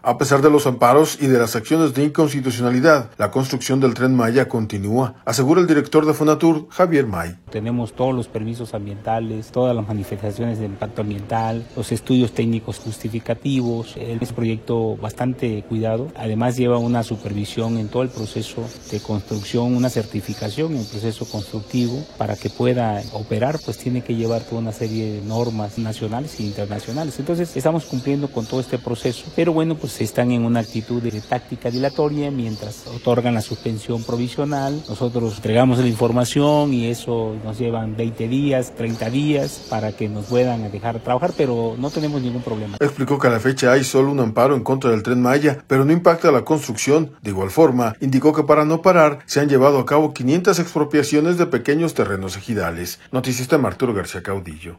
A pesar de los amparos y de las acciones de inconstitucionalidad, la construcción del Tren Maya continúa, asegura el director de Fonatur, Javier May. Tenemos todos los permisos ambientales, todas las manifestaciones de impacto ambiental, los estudios técnicos justificativos. Es un proyecto bastante cuidado. Además lleva una supervisión en todo el proceso de construcción, una certificación en el proceso constructivo. Para que pueda operar, pues tiene que llevar toda una serie de normas nacionales e internacionales. Entonces estamos cumpliendo con todo este proceso, pero bueno, pues están en una actitud de táctica dilatoria mientras otorgan la suspensión provisional. Nosotros entregamos la información y eso nos llevan 20 días, 30 días para que nos puedan dejar trabajar, pero no tenemos ningún problema. Explicó que a la fecha hay solo un amparo en contra del Tren Maya, pero no impacta la construcción. De igual forma, indicó que para no parar se han llevado a cabo 500 expropiaciones de pequeños terrenos ejidales. Noticias de Arturo García Caudillo.